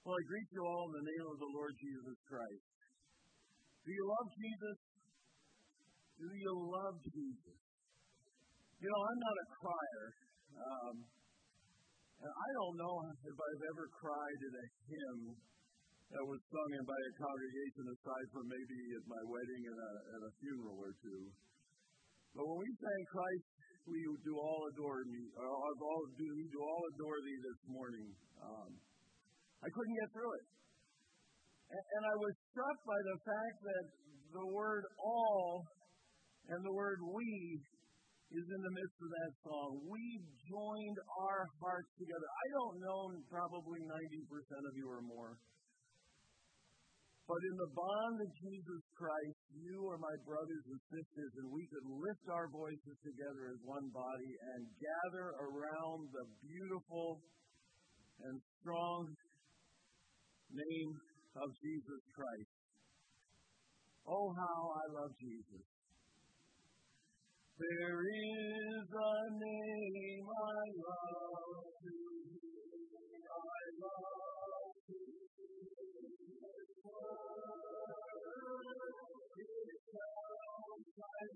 Well, I greet you all in the name of the Lord Jesus Christ. Do you love Jesus? Do you love Jesus? You know, I'm not a crier. And I don't know if I've ever cried at a hymn that was sung in by a congregation aside from maybe at my wedding and a funeral or two. But when we sang Christ, we do all adore me, do all adore thee this morning. I couldn't get through it. And I was struck by the fact that the word all and the word we is in the midst of that song. We joined our hearts together. I don't know, probably 90% of you or more. But in the bond of Jesus Christ, you are my brothers and sisters, and we could lift our voices together as one body and gather around the beautiful and strong name of Jesus Christ. Oh, how I love Jesus. There is a name I love to hear. I love to hear His word. It sounds like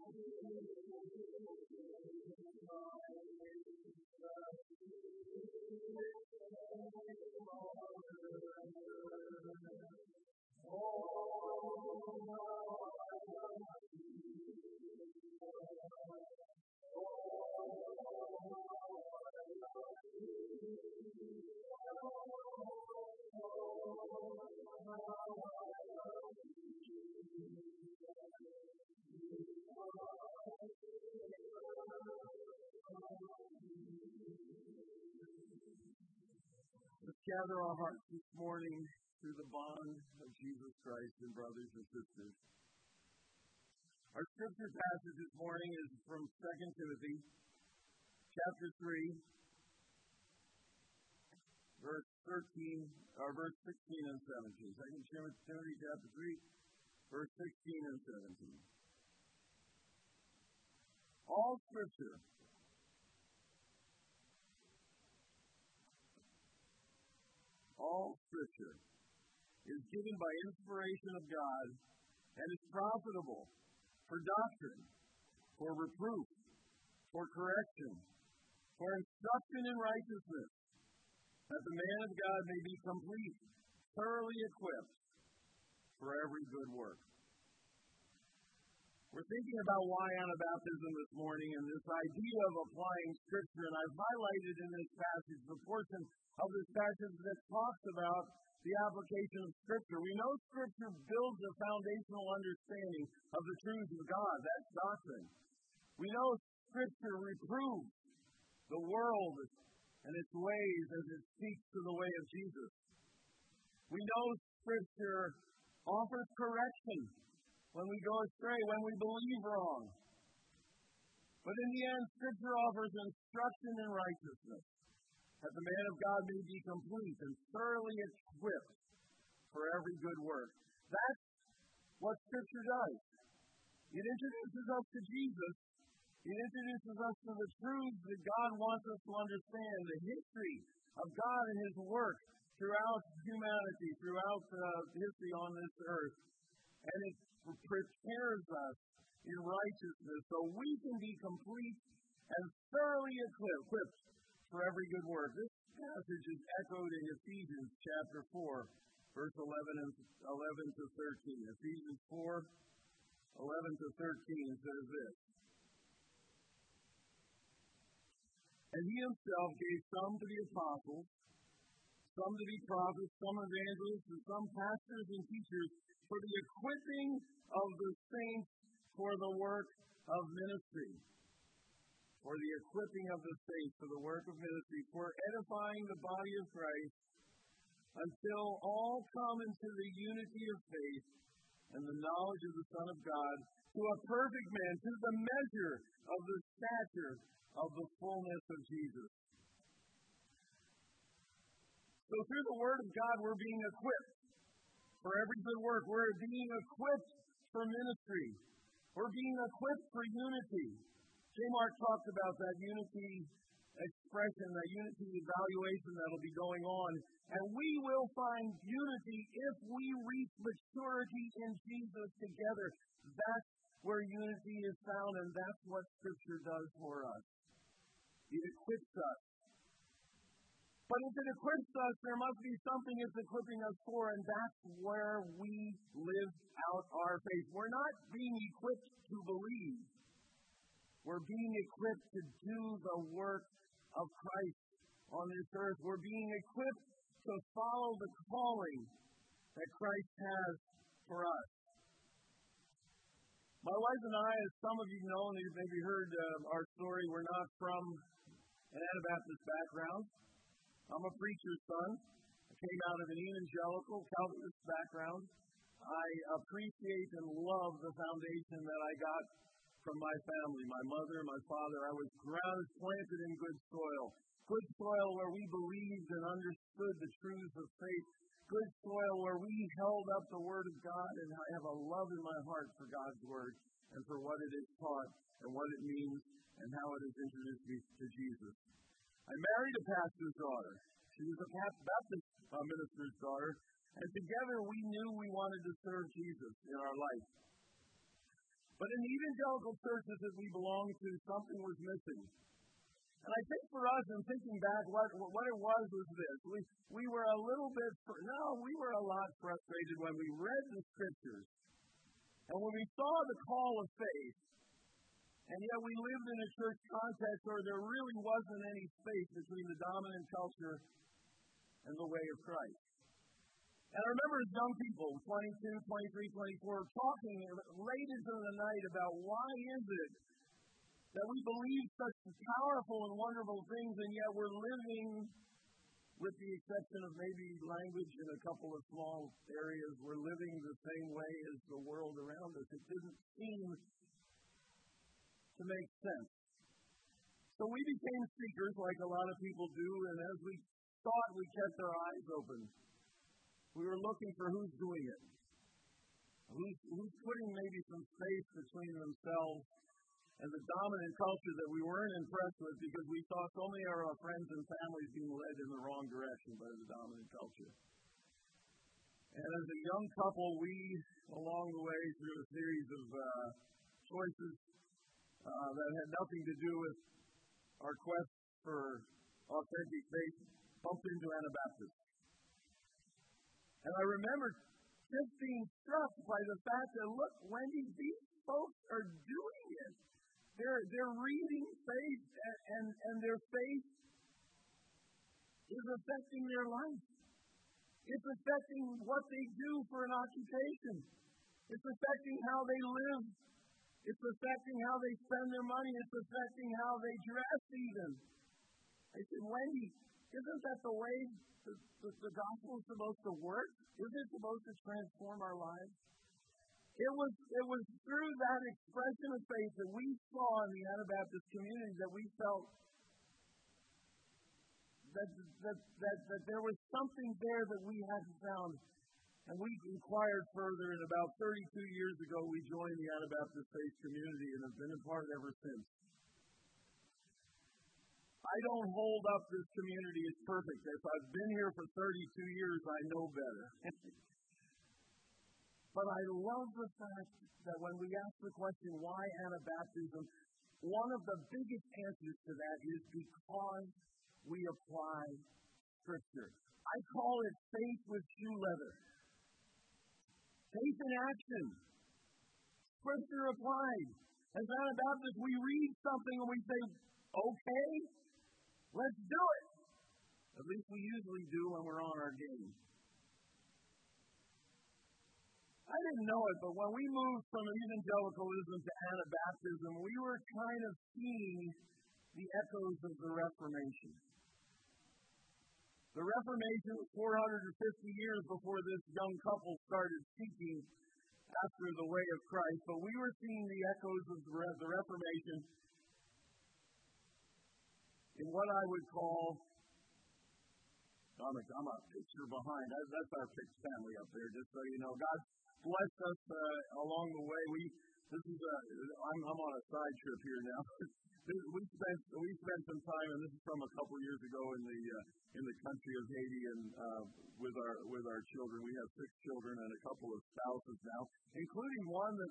Let's gather our hearts this morning through the bond of Jesus Christ and brothers and sisters. Our scripture passage this morning is from 2 Timothy, chapter 3, verse 16 and 17. 2 Timothy, chapter 3, verse 16 and 17. All scripture is given by inspiration of God and is profitable for doctrine, for reproof, for correction, for instruction in righteousness, that the man of God may be complete, thoroughly equipped for every good work. We're thinking about why Anabaptism this morning and this idea of applying Scripture, and I've highlighted in this passage the portion of this passage that talks about the application of Scripture. We know Scripture builds a foundational understanding of the truths of God. That's doctrine. We know Scripture reproves the world and its ways as it speaks to the way of Jesus. We know Scripture offers correction when we go astray, when we believe wrong. But in the end, Scripture offers instruction in righteousness, that the man of God may be complete and thoroughly equipped for every good work. That's what Scripture does. It introduces us to Jesus. It introduces us to the truths that God wants us to understand, the history of God and His work throughout humanity, throughout history on this earth. And it prepares us in righteousness so we can be complete and thoroughly equipped for every good work. This passage is echoed in Ephesians chapter 4, verse 11 to 13. Ephesians 4, 11 to 13 says this. And He Himself gave some to be apostles, some to be prophets, some evangelists, and some pastors and teachers for the equipping of the saints for the work of ministry. For the equipping of the saints for the work of ministry, for edifying the body of Christ, until all come into the unity of faith and the knowledge of the Son of God, to a perfect man, to the measure of the stature of the fullness of Jesus. So through the Word of God, we're being equipped for every good work. We're being equipped for ministry. We're being equipped for unity. J. Mark talked about that unity expression, that unity evaluation that will be going on. And we will find unity if we reach maturity in Jesus together. That's where unity is found, and that's what Scripture does for us. It equips us. But if it equips us, there must be something it's equipping us for, and that's where we live out our faith. We're not being equipped to believe. We're being equipped to do the work of Christ on this earth. We're being equipped to follow the calling that Christ has for us. My wife and I, as some of you know, and you've maybe heard our story, we're not from an Anabaptist background. I'm a preacher's son. I came out of an evangelical Calvinist background. I appreciate and love the foundation that I got from my family, my mother, my father. I was planted in good soil where we believed and understood the truths of faith, good soil where we held up the Word of God, and I have a love in my heart for God's Word and for what it has taught and what it means and how it has introduced me to Jesus. I married a pastor's daughter. She was a Baptist minister's daughter, and together we knew we wanted to serve Jesus in our life. But in the evangelical churches that we belonged to, something was missing. And I think for us, in thinking back, what it was this. We were we were a lot frustrated when we read the Scriptures, and when we saw the call of faith, and yet we lived in a church context where there really wasn't any space between the dominant culture and the way of Christ. And I remember as young people, 22, 23, 24, talking late into the night about why is it that we believe such powerful and wonderful things, and yet we're living, with the exception of maybe language in a couple of small areas, we're living the same way as the world around us. It didn't seem to make sense. So we became seekers like a lot of people do, and as we thought, we kept our eyes open. We were looking for who's doing it. Who's putting maybe some space between themselves and the dominant culture that we weren't impressed with, because we saw so many of our friends and families being led in the wrong direction by the dominant culture. And as a young couple, we, along the way, through a series of choices that had nothing to do with our quest for authentic faith, bumped into Anabaptists. And I remember just being struck by the fact that, look, Wendy, these folks are doing it. They're reading faith, and their faith is affecting their life. It's affecting what they do for an occupation. It's affecting how they live. It's affecting how they spend their money. It's affecting how they dress even. I said, Wendy, isn't that the way the gospel is supposed to work? Isn't it supposed to transform our lives? It was through that expression of faith that we saw in the Anabaptist community that we felt that there was something there that we hadn't found. And we inquired further, and about 32 years ago, we joined the Anabaptist faith community and have been a part ever since. I don't hold up this community as perfect. If I've been here for 32 years, I know better. But I love the fact that when we ask the question, why Anabaptism, one of the biggest answers to that is because we apply Scripture. I call it faith with shoe leather. Faith in action. Scripture applied. As Anabaptists, we read something and we say, okay, let's do it. At least we usually do when we're on our game. I didn't know it, but when we moved from evangelicalism to Anabaptism, we were kind of seeing the echoes of the Reformation. The Reformation was 450 years before this young couple started seeking after the way of Christ, but we were seeing the echoes of the Reformation in what I would call, I'm a picture behind. That's our fixed family up there, just so you know. God blessed us along the way. I'm on a side trip here now. We spent some time, and this is from a couple years ago in the country of Haiti, and with our children. We have 6 children and a couple of spouses now, including one that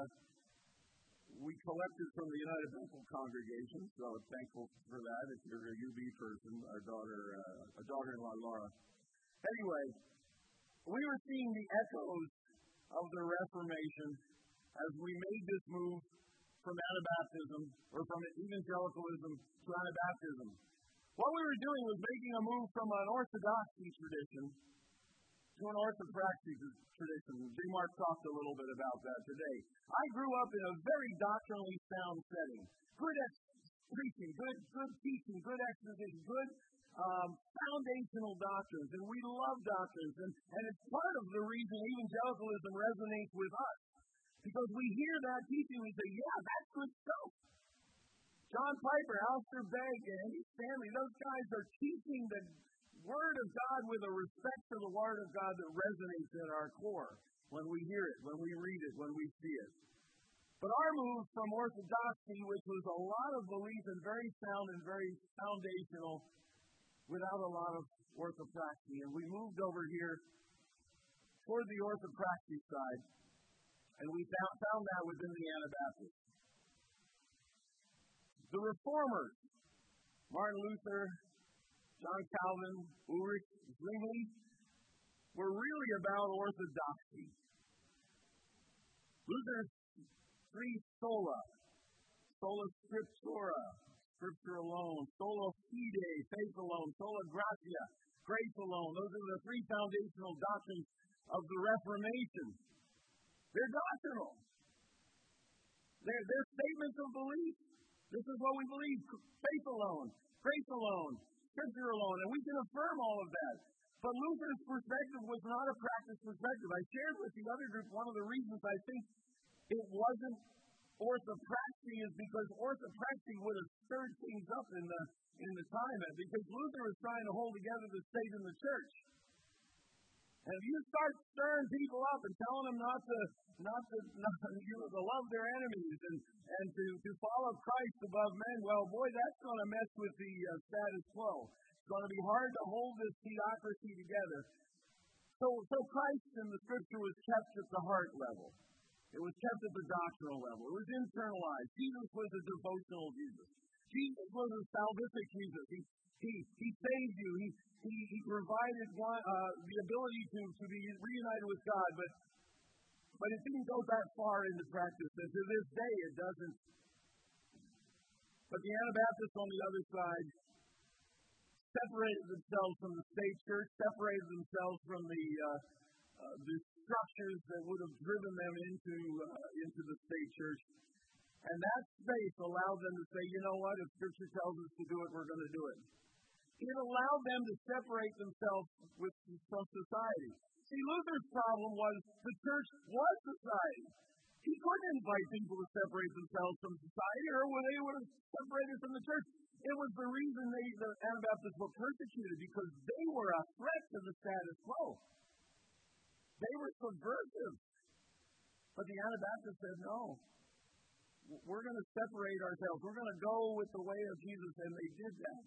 we collected from the United Bethel congregation. So I'm thankful for that. If you're a UB person, our daughter-in-law Laura. Anyway, we were seeing the echoes of the Reformation as we made this move from Anabaptism, or from evangelicalism to Anabaptism. What we were doing was making a move from an orthodoxy tradition to an orthopraxy tradition. J. Mark talked a little bit about that today. I grew up in a very doctrinally sound setting. Good preaching, good teaching, good exposition, good foundational doctrines, and we love doctrines, and it's part of the reason evangelicalism resonates with us. Because we hear that teaching, we say, yeah, that's good stuff. John Piper, Alistair Begg, and Andy Stanley, those guys are teaching the Word of God with a respect for the Word of God that resonates in our core when we hear it, when we read it, when we see it. But our move from orthodoxy, which was a lot of belief and very sound and very foundational, without a lot of orthopraxy, and we moved over here toward the orthopraxy side. And we found that within the Anabaptists. The Reformers, Martin Luther, John Calvin, Ulrich Zwingli, were really about orthodoxy. Luther's 3 sola scriptura, scripture alone, sola fide, faith alone, sola gratia, grace alone. Those are the 3 foundational doctrines of the Reformation. They're doctrinal. They're statements of belief. This is what we believe. Faith alone, grace alone, scripture alone. And we can affirm all of that. But Luther's perspective was not a practice perspective. I shared with the other group one of the reasons I think it wasn't orthopraxy is because orthopraxy would have stirred things up in the time. Because Luther was trying to hold together the state and the church. And if you start stirring people up and telling them not to love their enemies and to follow Christ above men, well, boy, that's going to mess with the status quo. It's going to be hard to hold this theocracy together. So Christ in the Scripture was kept at the heart level. It was kept at the doctrinal level. It was internalized. Jesus was a devotional Jesus. Jesus was a salvific Jesus. He saved you. He provided the ability to be reunited with God, but it didn't go that far into practice, and to this day it doesn't. But the Anabaptists on the other side separated themselves from the state church, separated themselves from the structures that would have driven them into the state church. And that space allowed them to say, you know what, if Scripture tells us to do it, we're going to do it. It allowed them to separate themselves from society. See, Luther's problem was the church was society. He couldn't invite people to separate themselves from society, or they would have separated from the church. It was the reason the Anabaptists were persecuted, because they were a threat to the status quo. They were subversive. But the Anabaptists said, no, we're going to separate ourselves. We're going to go with the way of Jesus, and they did that.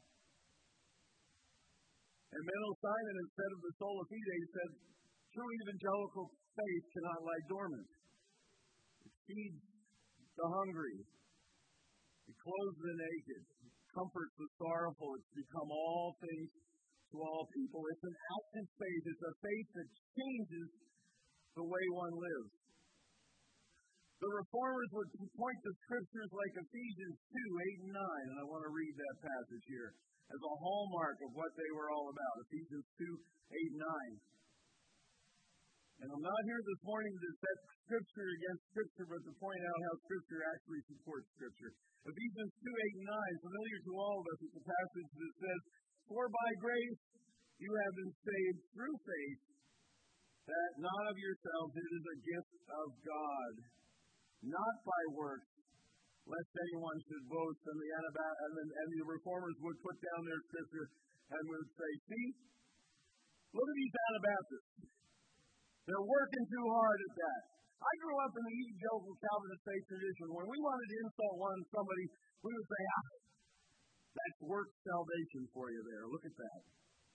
And Menno Simon, instead of the sola fide, said, true evangelical faith cannot lie dormant. It feeds the hungry. It clothes the naked. It comforts the sorrowful. It's become all things to all people. It's an active faith. It's a faith that changes the way one lives. The Reformers would point to scriptures like Ephesians 2, 8, and 9, and I want to read that passage here as a hallmark of what they were all about. Ephesians 2, 8, 9. And I'm not here this morning to set Scripture against Scripture, but to point out how Scripture actually supports Scripture. Ephesians 2, 8, and 9, familiar to all of us, is the passage that says, for by grace you have been saved through faith, that not of yourselves, it is a gift of God, not by works, lest anyone should boast. And the Reformers would put down their Scripture and would say, see, look at these Anabaptists. They're working too hard at that. I grew up in the evangelical Calvinist faith tradition. When we wanted to insult somebody, we would say, that's work salvation for you there. Look at that.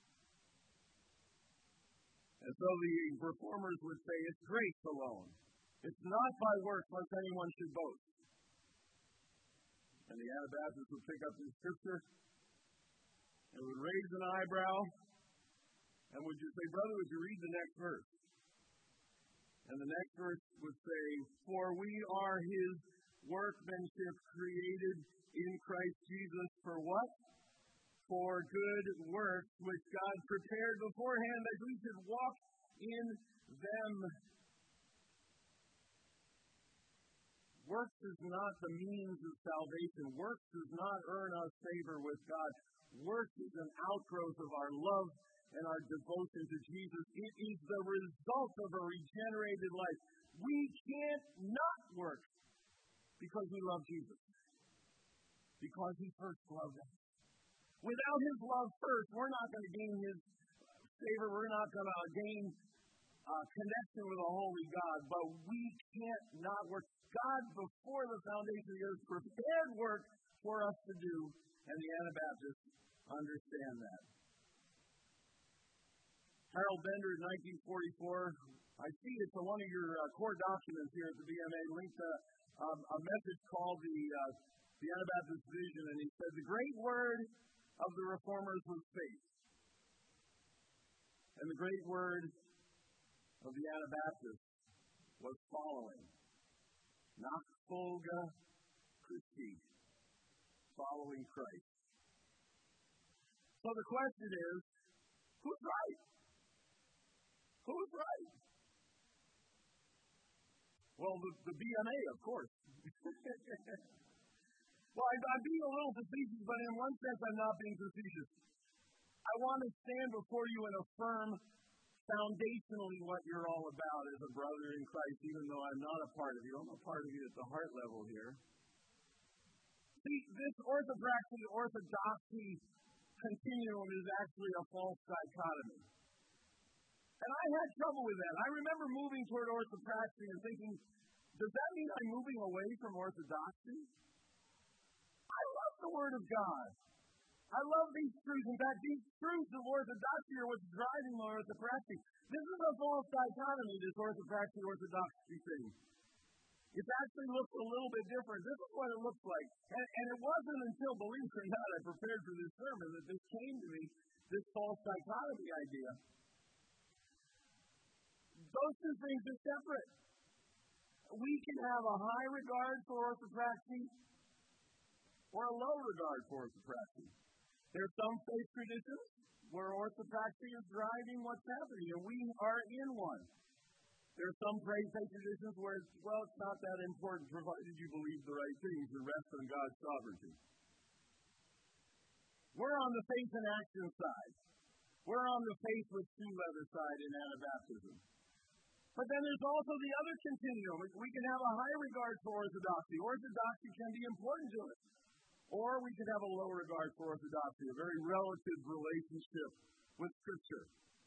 And so the reformers would say, it's grace alone. It's not by works lest anyone should boast. And the Anabaptists would pick up the scripture and would raise an eyebrow and would just say, brother, would you read the next verse? And the next verse would say, for we are his workmanship created in Christ Jesus for what? For good works which God prepared beforehand that we should walk in them. Works is not the means of salvation. Works does not earn us favor with God. Works is an outgrowth of our love and our devotion to Jesus. It is the result of a regenerated life. We can't not work because we love Jesus. Because he first loved us. Without his love first, we're not going to gain his favor. We're not going to gain connection with a holy God. But we can't not work. God, before the foundation of the earth, prepared work for us to do. And the Anabaptists understand that. Harold Bender in 1944, I see it's one of your core documents here at the BMA, linked a message called the Anabaptist Vision, and he said, the great word of the reformers was faith. And the great word of the Anabaptists was following. Nachfolge Christi. Following Christ. So the question is, who's right? Who's right? Well, the BMA, of course. Well, I'm being a little facetious, but in one sense I'm not being facetious. I want to stand before you and affirm foundationally what you're all about as a brother in Christ, even though I'm not a part of you. I'm a part of you at the heart level here. See, this orthodoxy continuum is actually a false dichotomy. And I had trouble with that. I remember moving toward orthopraxy and thinking, does that mean I'm moving away from orthodoxy? I love the Word of God. I love these truths. In fact, these truths of orthodoxy are what's driving my orthopraxy. This is a false dichotomy, this orthopraxy-orthodoxy thing. It actually looks a little bit different. This is what it looks like. And it wasn't until, believe it or not, I prepared for this sermon that this came to me, this false dichotomy idea. Those two things are separate. We can have a high regard for orthopraxy or a low regard for orthopraxy. There are some faith traditions where orthopraxy is driving what's happening, and we are in one. There are some faith traditions where it's not that important provided you believe the right things and rest on God's sovereignty. We're on the faith and action side. We're on the faith with shoe leather side in Anabaptism. But then there's also the other continuum. We can have a high regard for orthodoxy. Orthodoxy can be important to us. Or we could have a low regard for orthodoxy, a very relative relationship with Scripture.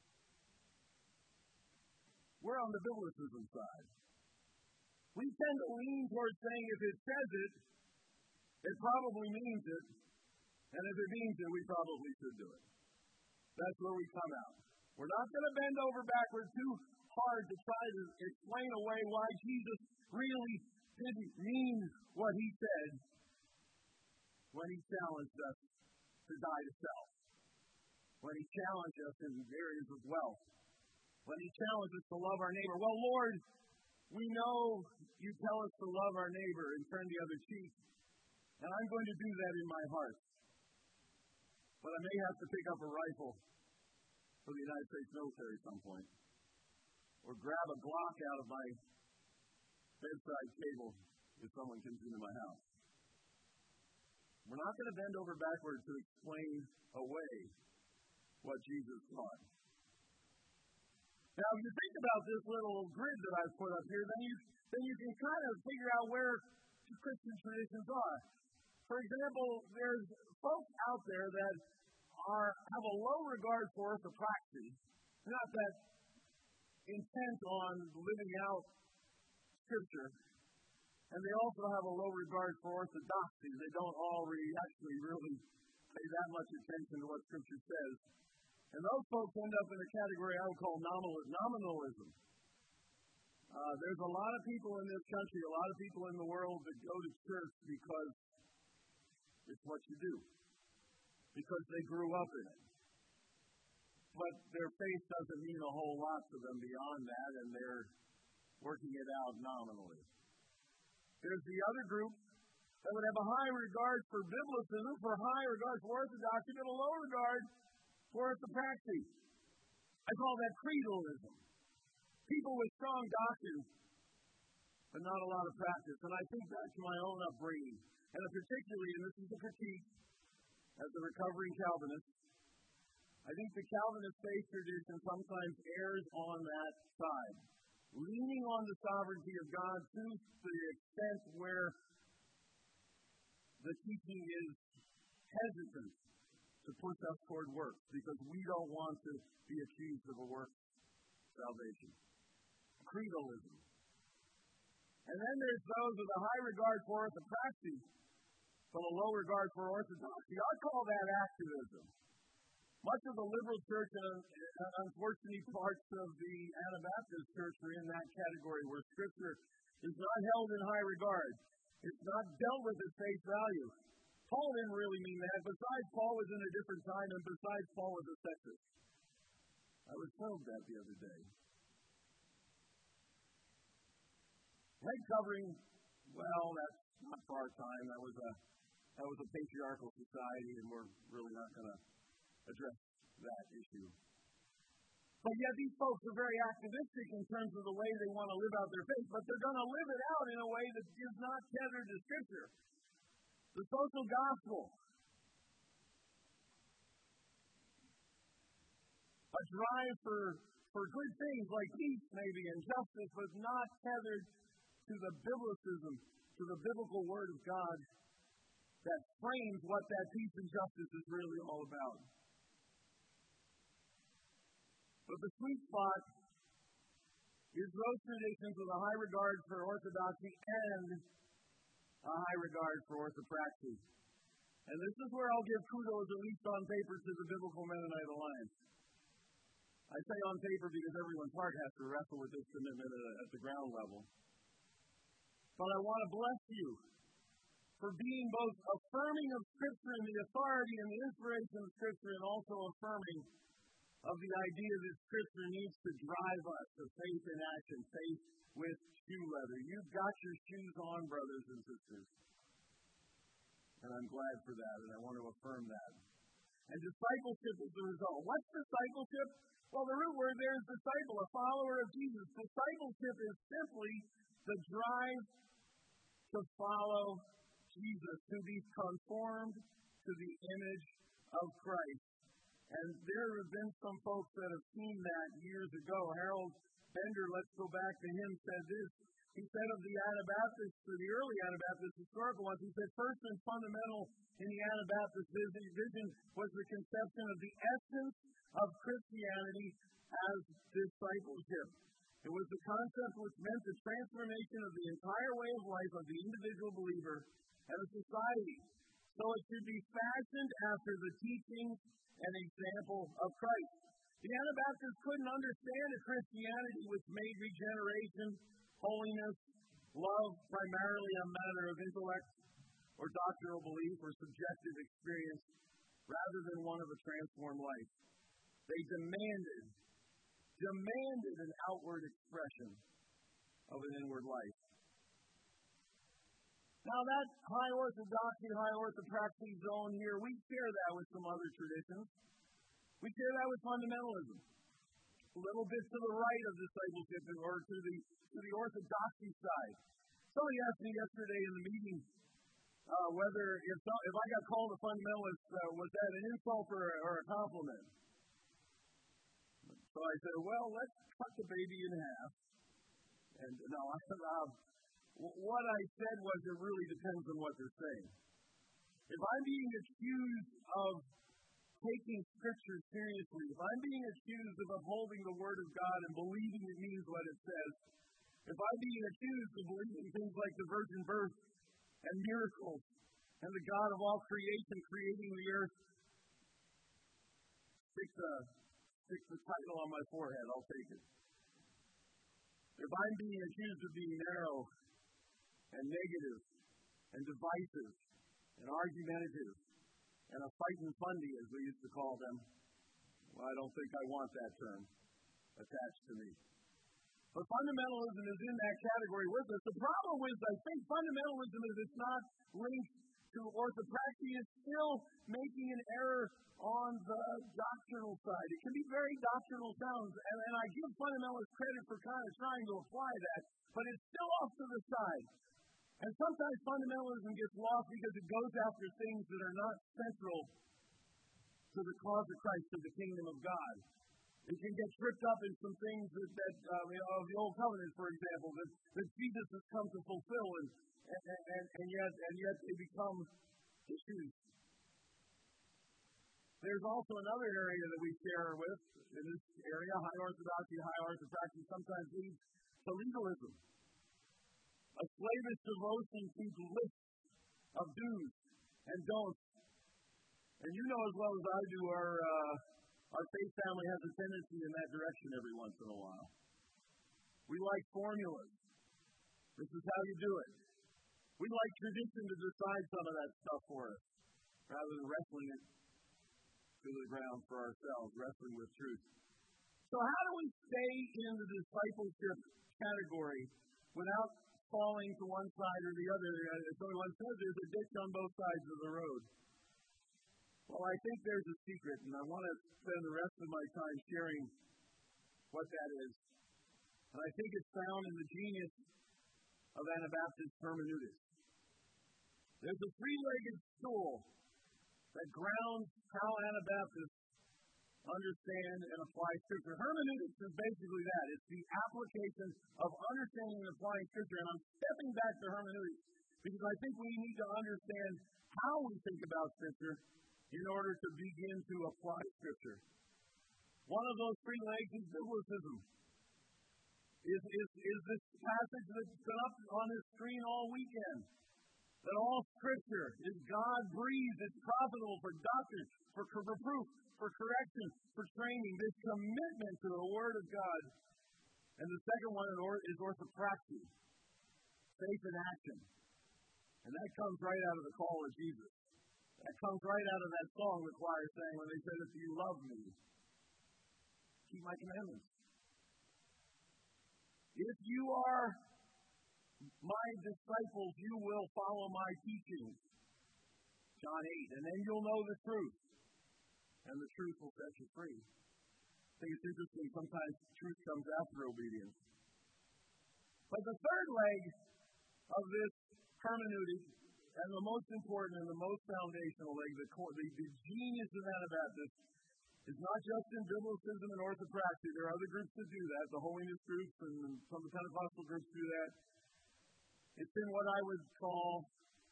We're on the biblicism side. We tend to lean towards saying if it says it, it probably means it. And if it means it, we probably should do it. That's where we come out. We're not going to bend over backward too hard to try to explain away why Jesus really didn't mean what he said when he challenged us to die to self, when he challenged us in areas of wealth, when he challenged us to love our neighbor. Well, Lord, we know you tell us to love our neighbor and turn the other cheek, and I'm going to do that in my heart. But I may have to pick up a rifle for the United States military at some point, or grab a Glock out of my bedside table if someone comes into my house. We're not going to bend over backward to explain away what Jesus taught. Now, if you think about this little grid that I've put up here, then you can kind of figure out where Christian traditions are. For example, there's folks out there that have a low regard for orthopraxy, not that intent on living out Scripture, and they also have a low regard for orthodoxy. They don't all actually really pay that much attention to what Scripture says. And those folks end up in a category I would call nominalism. There's a lot of people in this country, a lot of people in the world that go to church because it's what you do, because they grew up in it. But their faith doesn't mean a whole lot to them beyond that, and they're working it out nominally. There's the other group that would have a high regard for biblicism, for high regard for orthodoxy, but a low regard for orthopraxy. I call that creedalism. People with strong doctrine, but not a lot of practice. And I think back to my own upbringing, and particularly, and this is a critique, as a recovering Calvinist, I think the Calvinist faith tradition sometimes errs on that side, leaning on the sovereignty of God to the extent where the teaching is hesitant to push us toward works, because we don't want to be accused of a work salvation. Creedalism. And then there's those with a high regard for orthopraxy, but a low regard for orthodoxy. I call that activism. Much of the liberal church and unfortunately parts of the Anabaptist church are in that category where Scripture is not held in high regard. It's not dealt with at face value. Paul didn't really mean that. Besides, Paul was in a different time, and besides, Paul was a sexist. I was told that the other day. Head covering, well, that's not for our time. That was a patriarchal society, and we're really not going to address that issue. But yet these folks are very activistic in terms of the way they want to live out their faith, but they're going to live it out in a way that is not tethered to Scripture. The social gospel. A drive for good things like peace maybe and justice, but not tethered to the biblicism, to the biblical word of God that frames what that peace and justice is really all about. But the sweet spot is those traditions with a high regard for orthodoxy and a high regard for orthopraxy. And this is where I'll give kudos, at least on paper, to the Biblical Mennonite Alliance. I say on paper because everyone's heart has to wrestle with this commitment at the ground level. But I want to bless you for being both affirming of Scripture and the authority and the inspiration of Scripture, and also affirming of the idea that Scripture needs to drive us to faith in action, faith with shoe leather. You've got your shoes on, brothers and sisters. And I'm glad for that, and I want to affirm that. And discipleship is the result. What's discipleship? Well, the root word there is disciple, a follower of Jesus. Discipleship is simply the drive to follow Jesus, to be conformed to the image of Christ. And there have been some folks that have seen that years ago. Harold Bender, let's go back to him, said this. He said of the Anabaptists, the early Anabaptist historical ones, he said, first and fundamental in the Anabaptist vision was the conception of the essence of Christianity as discipleship. It was the concept which meant the transformation of the entire way of life of the individual believer and a society. So it should be fashioned after the teachings and example of Christ. The Anabaptists couldn't understand a Christianity which made regeneration, holiness, love primarily a matter of intellect or doctrinal belief or subjective experience rather than one of a transformed life. They demanded an outward expression of an inward life. Now that high orthodoxy, high orthopraxy zone here, we share that with some other traditions. We share that with fundamentalism. A little bit to the right of discipleship or to the orthodoxy side. Somebody asked me yesterday in the meeting whether if I got called a fundamentalist, was that an insult or a compliment? So I said, well, let's cut the baby in half. And no, what I said was it really depends on what they're saying. If I'm being accused of taking Scripture seriously, if I'm being accused of upholding the Word of God and believing it means what it says, if I'm being accused of believing things like the virgin birth and miracles and the God of all creation creating the earth, stick the title on my forehead, I'll take it. If I'm being accused of being narrow and negative and divisive and argumentative and a fighting fundy, as we used to call them, well, I don't think I want that term attached to me. But fundamentalism is in that category with us. The problem is, I think fundamentalism, if it's not linked to orthopraxy, is still making an error on the doctrinal side. It can be very doctrinal sounds, and I give fundamentalists credit for kind of trying to apply that, but it's still off to the side. And sometimes fundamentalism gets lost because it goes after things that are not central to the cause of Christ, to the kingdom of God. It can get tripped up in some things that of the Old Covenant, for example, that Jesus has come to fulfill, and yet they become issues. There's also another area that we share with. In this area, high orthodoxy, high orthopraxy sometimes leads to legalism. A slavish devotion to the list of do's and don'ts. And you know as well as I do, our faith family has a tendency in that direction every once in a while. We like formulas. This is how you do it. We like tradition to decide some of that stuff for us, rather than wrestling it to the ground for ourselves, wrestling with truth. So how do we stay in the discipleship category without falling to one side or the other? As someone says, there's a ditch on both sides of the road. Well, I think there's a secret, and I want to spend the rest of my time sharing what that is. And I think it's found in the genius of Anabaptist hermeneutics. There's a three-legged stool that grounds how Anabaptists understand and apply Scripture. Hermeneutics is basically that. It's the application of understanding and applying Scripture. And I'm stepping back to hermeneutics because I think we need to understand how we think about Scripture in order to begin to apply Scripture. One of those three legs is biblicism. Is this passage that's been up on this screen all weekend? That all Scripture is God-breathed, it's profitable for doctrine, for reproof, for correction, for training, this commitment to the Word of God. And the second one is orthopraxy, faith in action. And that comes right out of the call of Jesus. That comes right out of that song the choir sang when they said, "If you love me, keep my commandments." If you are my disciples, you will follow my teachings. John 8. And then you'll know the truth. And the truth will set you free. I think it's interesting. Sometimes truth comes after obedience. But the third leg of this hermeneutic, and the most important and the most foundational leg, the genius of Anabaptists, is not just in biblicism and orthopraxy. There are other groups that do that. The holiness groups and some of the Pentecostal groups do that. It's in what I would call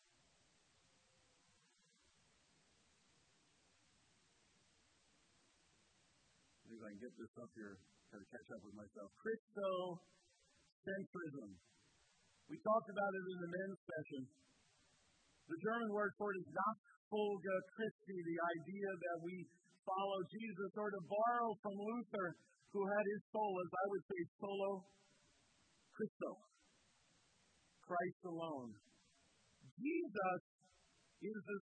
maybe I can get this up here, kind of catch up with myself. Christocentrism. We talked about it in the men's session. The German word for it is Nachfolge Christi, the idea that we follow Jesus, or to borrow from Luther, who had his solas, I would say solo Christo. Christ alone. Jesus is the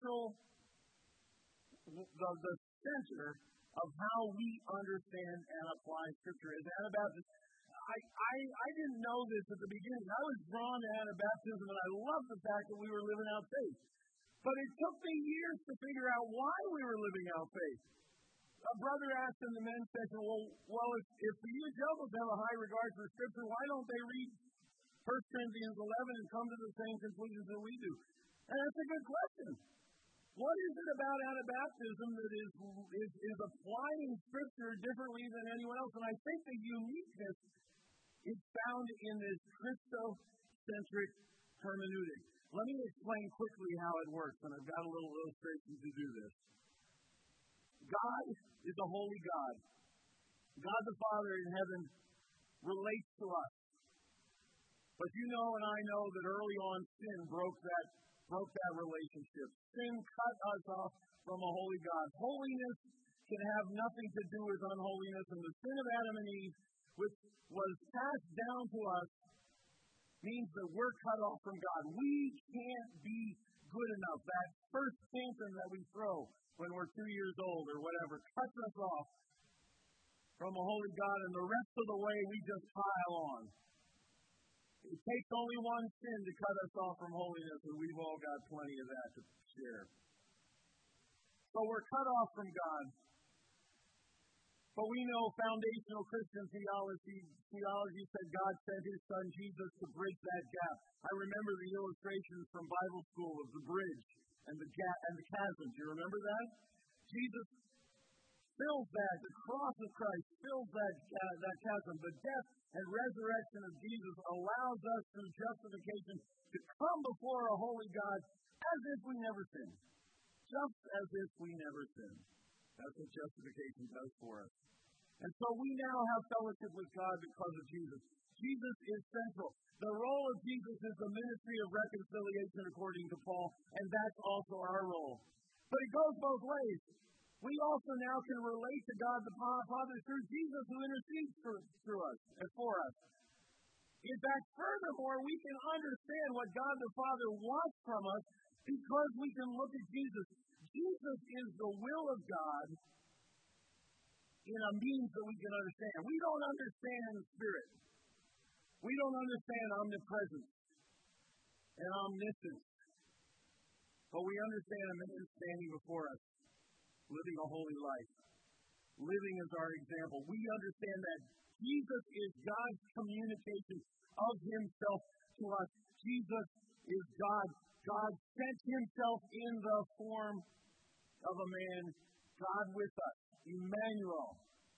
center of how we understand and apply Scripture. As Anabaptists, I didn't know this at the beginning. I was drawn to Anabaptism, and I loved the fact that we were living out faith. But it took me years to figure out why we were living out faith. A brother asked in the men's session, well, if the evangelicals have a high regard for Scripture, why don't they read 1 Corinthians 11 and come to the same conclusions that we do? And that's a good question. What is it about Anabaptism that is applying Scripture differently than anyone else? And I think the uniqueness is found in this Christocentric hermeneutic. Let me explain quickly how it works, and I've got a little illustration to do this. God is a holy God. God the Father in heaven relates to us But you know and I know that early on sin broke that relationship. Sin cut us off from a holy God. Holiness can have nothing to do with unholiness, and the sin of Adam and Eve, which was passed down to us, means that we're cut off from God. We can't be good enough. That first tantrum that we throw when we're 2 years old or whatever cuts us off from a holy God, and the rest of the way we just pile on. It takes only one sin to cut us off from holiness, and we've all got plenty of that to share. So we're cut off from God. But we know foundational Christian theology said God sent His Son Jesus to bridge that gap. I remember the illustrations from Bible school of the bridge and the chasm. Do you remember that? Jesus fills that. The cross of Christ fills that chasm. The death and resurrection of Jesus allows us through justification to come before a holy God as if we never sinned. Just as if we never sinned. That's what justification does for us. And so we now have fellowship with God because of Jesus. Jesus is central. The role of Jesus is the ministry of reconciliation according to Paul, and that's also our role. But it goes both ways. We also now can relate to God the Father through Jesus, who intercedes through us and for us. In fact, furthermore, we can understand what God the Father wants from us because we can look at Jesus. Jesus is the will of God in a means that we can understand. We don't understand the Spirit. We don't understand omnipresence and omniscience. But we understand a man standing before us, living a holy life, living as our example. We understand that Jesus is God's communication of Himself to us. Jesus is God. God sent Himself in the form of a man, God with us, Emmanuel.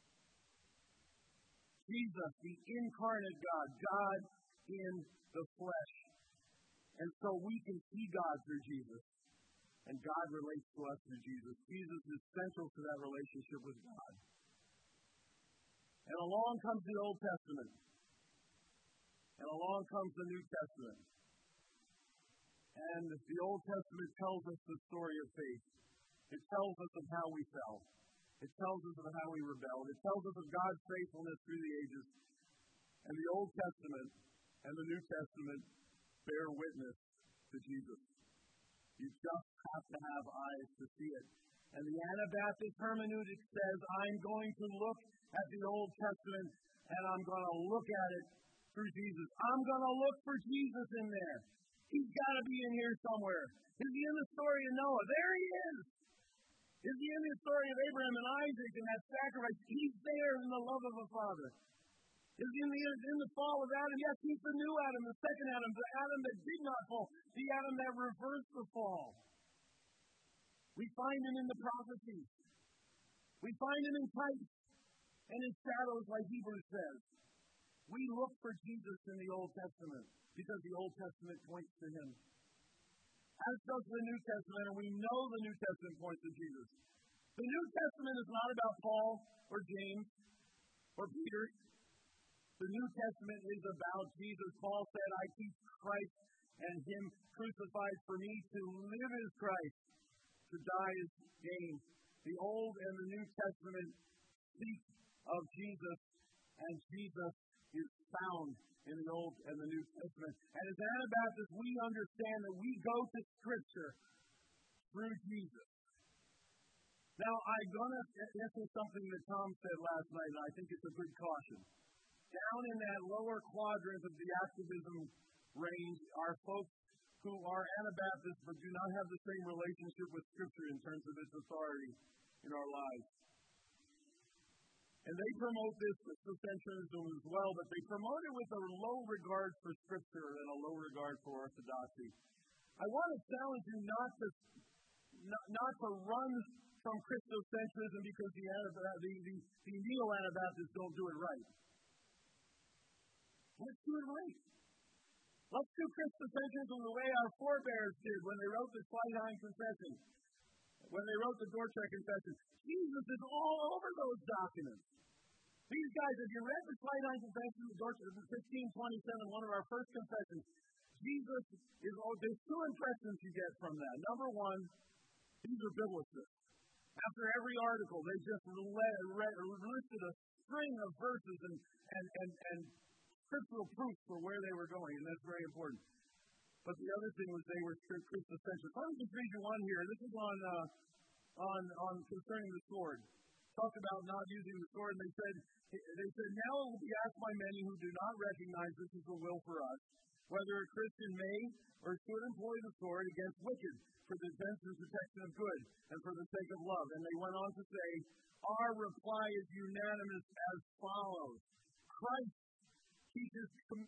Jesus, the incarnate God, God in the flesh. And so we can see God through Jesus. And God relates to us through Jesus. Jesus is central to that relationship with God. And along comes the Old Testament. And along comes the New Testament. And the Old Testament tells us the story of faith. It tells us of how we fell. It tells us of how we rebelled. It tells us of God's faithfulness through the ages. And the Old Testament and the New Testament bear witness to Jesus. You just have to have eyes to see it. And the Anabaptist hermeneutic says, I'm going to look at the Old Testament and I'm going to look at it through Jesus. I'm going to look for Jesus in there. He's got to be in here somewhere. Is he in the story of Noah? There he is. Is he in the story of Abraham and Isaac and that sacrifice? He's there in the love of a father. Is he in the fall of Adam? Yes, he's the new Adam, the second Adam, the Adam that did not fall, the Adam that reversed the fall. We find him in the prophecies. We find him in types and in shadows, like Hebrews says. We look for Jesus in the Old Testament because the Old Testament points to him. As does the New Testament, and we know the New Testament points to Jesus. The New Testament is not about Paul or James or Peter. The New Testament is about Jesus. Paul said, I teach Christ and Him crucified for me. To live is Christ, to die is gain. The Old and the New Testament speak of Jesus, and Jesus is found in the Old and the New Testament. And as Anabaptists, we understand that we go to Scripture through Jesus. Now, I'm going to answer something that Tom said last night, and I think it's a good caution. Down in that lower quadrant of the activism range are folks who are Anabaptists but do not have the same relationship with Scripture in terms of its authority in our lives. And they promote this essentialism as well, but they promote it with a low regard for Scripture and a low regard for orthodoxy. I want to challenge you not to run from Christocentrism because the neo-Anabaptists don't do it right. Let's do it right. Let's do Christocentrism the way our forebears did when they wrote the Schleitheim Confession, when they wrote the Dordrecht Confession. Jesus is all over those documents. These guys, if you read the Sinai Confession of George 1527, one of our first confessions, Jesus is, there's two impressions you get from that. Number one, these are biblicists. After every article, they just listed a string of verses and scriptural proof for where they were going, and that's very important. But the other thing was they were Christocentric. Let me just read you one here. This is on concerning the sword. Talked about not using the sword, and they said, now it will be asked by many who do not recognize this is the will for us, whether a Christian may or should employ the sword against wicked, for the defense and protection of good, and for the sake of love. And they went on to say, our reply is unanimous as follows. Christ teaches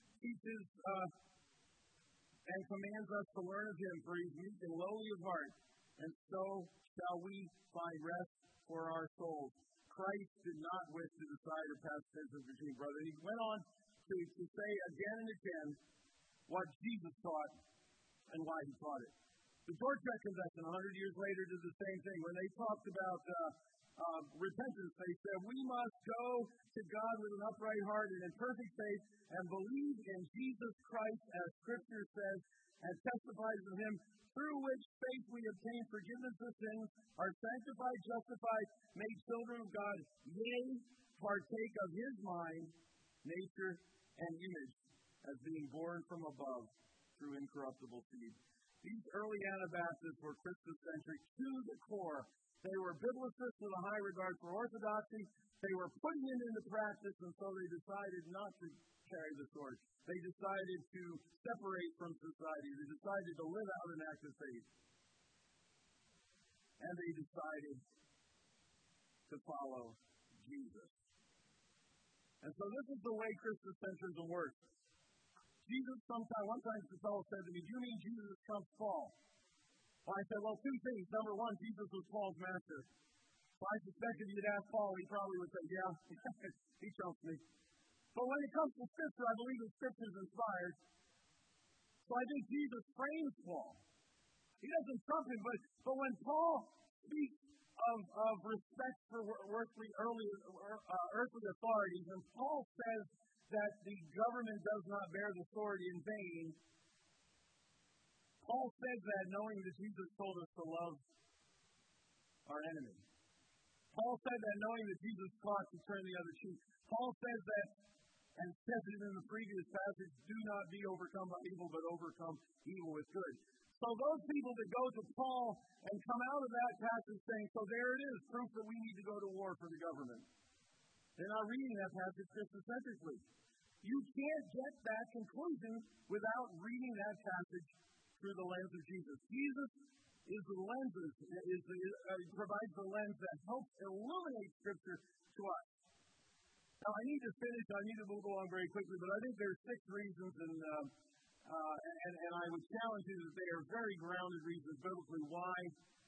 and commands us to learn of him, for he is meek and lowly of heart, and so shall we find rest for our souls. Christ did not wish to decide or pass sentence between brothers. He went on to say again and again what Jesus taught and why he taught it. The Georgetown Confession, 100 years later, did the same thing. When they talked about repentance, they said, we must go to God with an upright heart and in perfect faith and believe in Jesus Christ, as Scripture says, and testifies of him, through which faith we obtain forgiveness of sins, are sanctified, justified, made children of God, yea, partake of his mind, nature, and image, as being born from above through incorruptible seed. These early Anabaptists were Christocentric to the core. They were biblicists with a high regard for orthodoxy. They were putting it into practice, and so they decided not to carry the sword. They decided to separate from society. They decided to live out an act of faith. And they decided to follow Jesus. And so this is the way Christocentrism works. One time the fellow said to me, do you mean Jesus trumps Paul? Well, I said, well, two things. Number one, Jesus was Paul's master. So I suspect if you'd ask Paul, he probably would say, yeah, he trumps me. But when it comes to Scripture, I believe that Scripture is inspired. So I think Jesus frames Paul. He doesn't trump him, but when Paul speaks of respect for earthly authorities, and Paul says that the government does not bear the sword in vain, Paul says that knowing that Jesus told us to love our enemy. Paul said that knowing that Jesus taught to turn the other cheek. Paul says that, and says it in the previous passage, do not be overcome by evil, but overcome evil with good. So those people that go to Paul and come out of that passage saying, so there it is, proof that we need to go to war for the government. They're not reading that passage Christocentrically. You can't get that conclusion without reading that passage through the lens of Jesus. Jesus is the lenses, provides the lens that helps illuminate Scripture to us. Now, I need to move along very quickly, but I think there are 6 reasons, and I would challenge you that they are very grounded reasons biblically why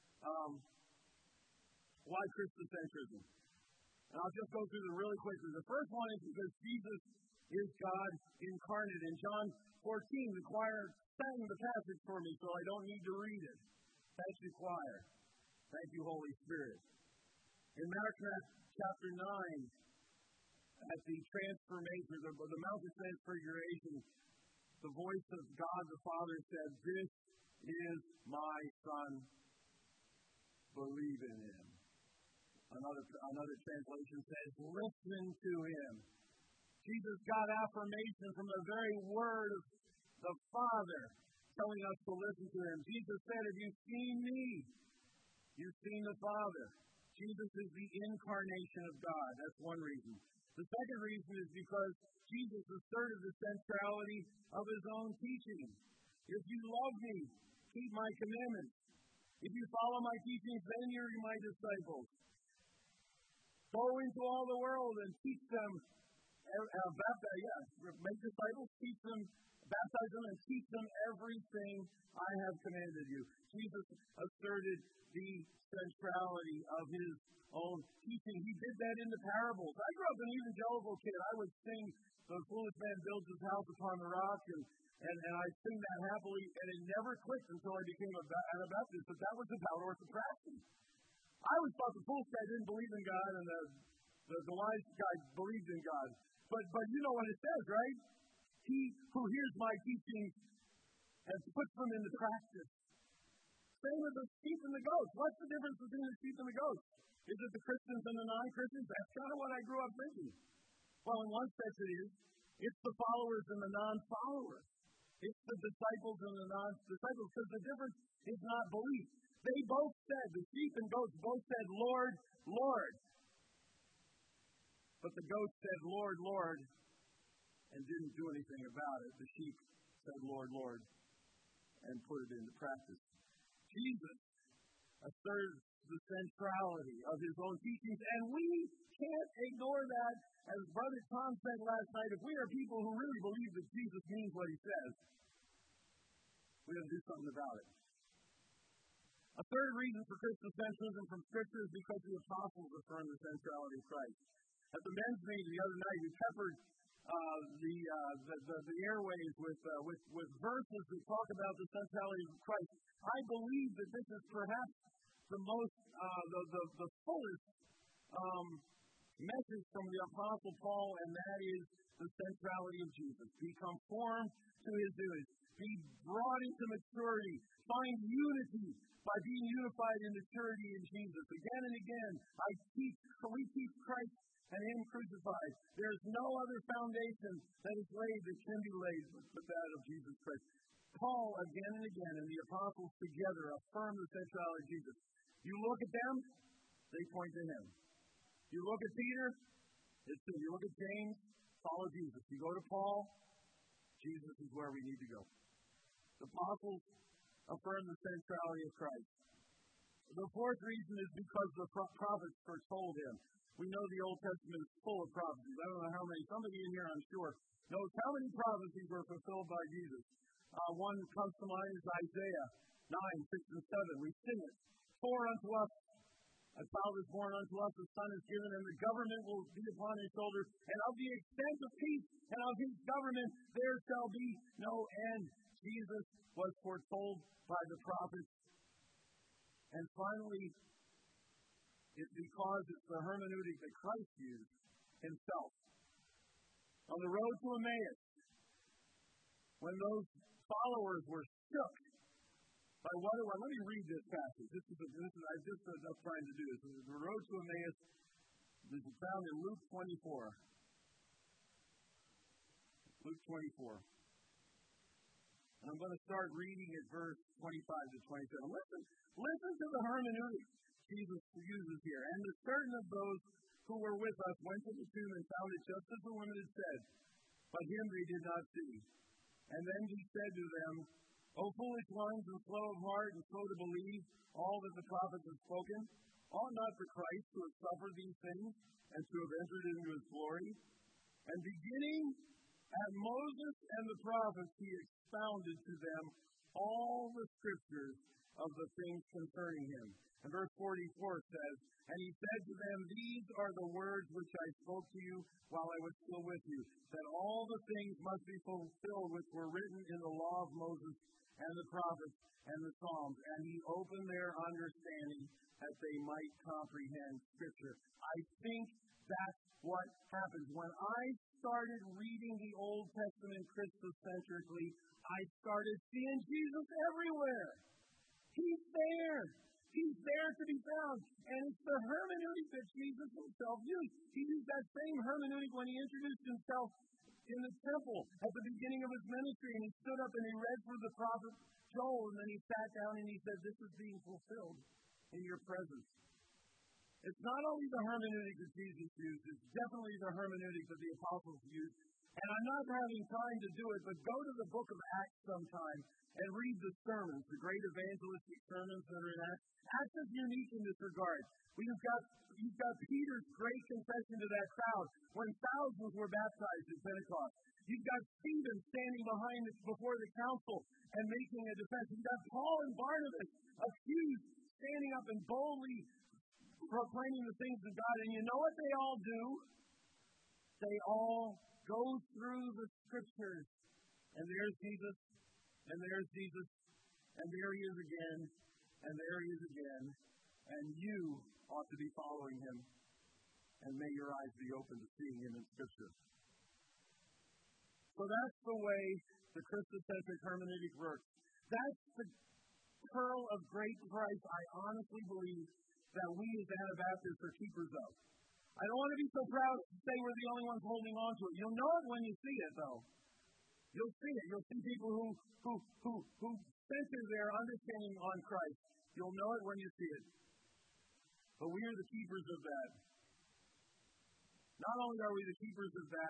Christocentrism. And I'll just go through them really quickly. The first one is because Jesus is God incarnate. In John 14, the choir sang the passage for me, so I don't need to read it. Thank you, choir. Thank you, Holy Spirit. In Malachi chapter 9, at the transformation, the Mount of Transfiguration, the voice of God the Father said, this is my Son, believe in him. Another translation says, listen to him. Jesus got affirmation from the very word of the Father telling us to listen to him. Jesus said, if you've seen me, you've seen the Father. Jesus is the incarnation of God. That's one reason. The second reason is because Jesus asserted the centrality of his own teaching. If you love me, keep my commandments. If you follow my teachings, then you're my disciples. Go into all the world and teach them, make disciples, teach them, baptize them, and teach them everything I have commanded you. Jesus asserted the centrality of his own teaching. He did that in the parables. I grew up an evangelical kid. I would sing, the foolish man builds his house upon the rock, and I sing that happily, and it never clicked until I became Anabaptist, but that was about orthopraxy. I always thought the foolish guy didn't believe in God, and the The wise guy believed in God. But you know what it says, right? He who hears my teachings and puts them into practice. Same with the sheep and the goats. What's the difference between the sheep and the goats? Is it the Christians and the non-Christians? That's kind of what I grew up thinking. Well, in one sense it is. It's the followers and the non-followers. It's the disciples and the non-disciples, because the difference is not belief. They both said, the sheep and goats both said, Lord, Lord. But the goats said, Lord, Lord, and didn't do anything about it. The sheep said, Lord, Lord, and put it into practice. Jesus asserts the centrality of his own teachings, and we can't ignore that. As Brother Tom said last night, if we are people who really believe that Jesus means what he says, we have to do something about it. A third reason for Christian centrism from Scripture is because the apostles affirm the centrality of Christ. At the men's meeting the other night, we peppered the airways with verses that talk about the centrality of Christ. I believe that this is perhaps the most, the fullest message from the Apostle Paul, and that is the centrality of Jesus. Be conformed to his image. Be brought into maturity. Find unity by being unified in maturity in Jesus. Again and again, we teach Christ and him crucified. There is no other foundation that is laid that can be laid but that of Jesus Christ. Paul, again and again, and the apostles together affirm the centrality of Jesus. You look at them, they point to him. You look at Peter, it's him. You look at James, follow Jesus. You go to Paul, Jesus is where we need to go. The apostles affirm the centrality of Christ. The fourth reason is because the prophets foretold him. We know the Old Testament is full of prophecies. I don't know how many. Somebody in here, I'm sure, knows how many prophecies were fulfilled by Jesus. One comes to mind is Isaiah 9, 6, and 7. We sing it. For unto us a child is born, unto us a son is given, and the government will be upon his shoulders. And of the extent of peace and of his government there shall be no end. Jesus was foretold by the prophets. And finally, it's because it's the hermeneutic that Christ used himself. On the road to Emmaus, when those followers were shook by let me read this passage. I just was trying to do this. The road to Emmaus is found in Luke 24. Luke 24. And I'm going to start reading at verse 25 to 27. Listen to the hermeneutic Jesus uses here. And the certain of those who were with us went to the tomb and found it just as the women had said, but him they did not see. And then he said to them, O foolish ones, and slow of heart, and slow to believe all that the prophets have spoken, ought not the Christ to have suffered these things, and to have entered into his glory? And beginning at Moses and the prophets, he expounded to them all the scriptures of the things concerning him. And verse 44 says, And he said to them, These are the words which I spoke to you while I was still with you, that all the things must be fulfilled which were written in the law of Moses and the prophets and the Psalms. And he opened their understanding that they might comprehend Scripture. I think that's what happens. When I started reading the Old Testament Christocentrically, I started seeing Jesus everywhere. He's there. He's there to be found. And it's the hermeneutic that Jesus himself used. He used that same hermeneutic when he introduced himself in the temple at the beginning of his ministry. And he stood up and he read through the prophet Joel. And then he sat down and he said, This is being fulfilled in your presence. It's not only the hermeneutic that Jesus used. It's definitely the hermeneutic that the apostles used. And I'm not having time to do it, but go to the book of Acts sometime and read the sermons, the great evangelistic sermons that are in Acts. Acts is unique in this regard. You've got Peter's great confession to that crowd when thousands were baptized at Pentecost. You've got Stephen standing before the council and making a defense. You've got Paul and Barnabas accused, standing up and boldly proclaiming the things of God. And you know what they all do? They all go through the scriptures. And there's Jesus. And there's Jesus. And there he is again. And there he is again. And you ought to be following him. and may your eyes be open to seeing Him in Scripture. So that's the way the Christocentric hermeneutic works. That's the pearl of great price I honestly believe that we as Anabaptists are keepers of. I don't want to be so proud to say we're the only ones holding on to it. You'll know it when you see it, though. You'll see it. You'll see people who center their understanding on Christ. You'll know it when you see it. But we are the keepers of that. Not only are we the keepers of that,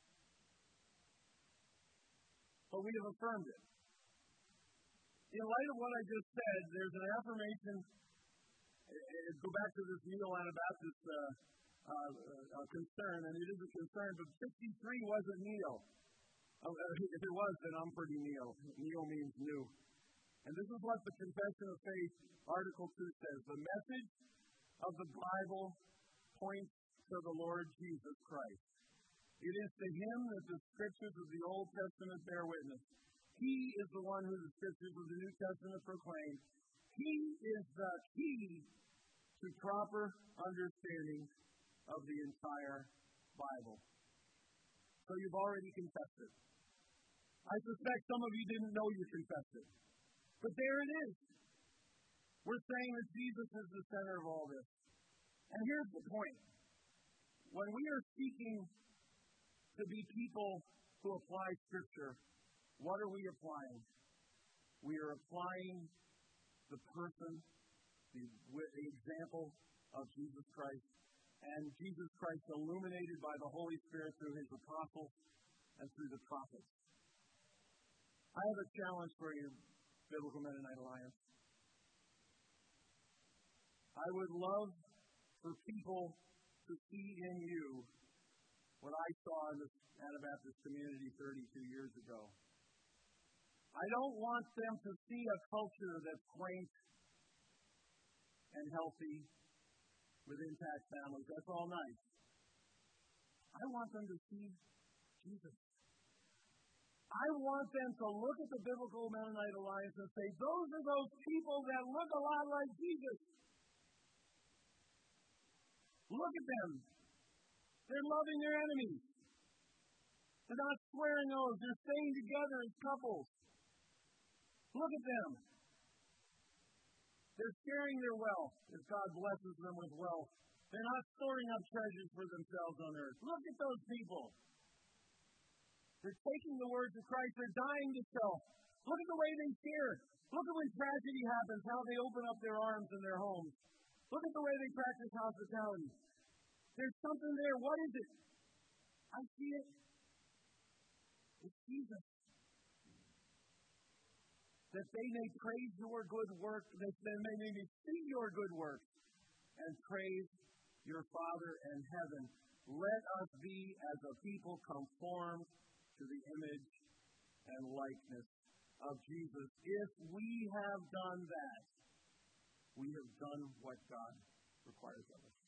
but we have affirmed it. In light of what I just said, there's an affirmation. Go back to this neo-Anabaptist concern, and it is a concern, but 63 wasn't neo. If it was, then I'm pretty neo. Neo means new. And this is what the Confession of Faith, Article 2 says. The message of the Bible points to the Lord Jesus Christ. It is to Him that the Scriptures of the Old Testament bear witness. He is the one who the Scriptures of the New Testament proclaim. He is the key to proper understanding of the entire Bible. So you've already confessed it. I suspect some of you didn't know you confessed it. But there it is. We're saying that Jesus is the center of all this. And here's the point. When we are seeking to be people who apply Scripture, what are we applying? We are applying the person, the example of Jesus Christ, and Jesus Christ illuminated by the Holy Spirit through His apostles and through the prophets. I have a challenge for you, Biblical Mennonite Alliance. I would love for people to see in you what I saw in the Anabaptist community 32 years ago. I don't want them to see a culture that's quaint and healthy with intact families. That's all nice. I want them to see Jesus. I want them to look at the Biblical Mennonite Alliance and say, those are those people that look a lot like Jesus. Look at them. They're loving their enemies. They're not swearing oaths. They're staying together as couples. Look at them. They're sharing their wealth as God blesses them with wealth. They're not storing up treasures for themselves on earth. Look at those people. They're taking the words of Christ. They're dying to self. Look at the way they share. Look at when tragedy happens, how they open up their arms and their homes. Look at the way they practice hospitality. There's something there. What is it? I see it. It's Jesus. That they may praise your good work, that they may see your good works, and praise your Father in heaven. Let us be, as a people, conformed to the image and likeness of Jesus. If we have done that, we have done what God requires of us.